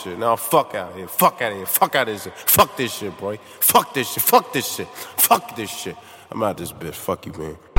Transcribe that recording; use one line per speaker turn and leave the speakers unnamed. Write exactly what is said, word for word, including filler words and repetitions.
shit. Now fuck out here. Fuck out of here. Fuck out of this shit. Fuck this shit, boy. Fuck this shit. Fuck this shit. Fuck this shit. I'm out this bitch. Fuck you, man.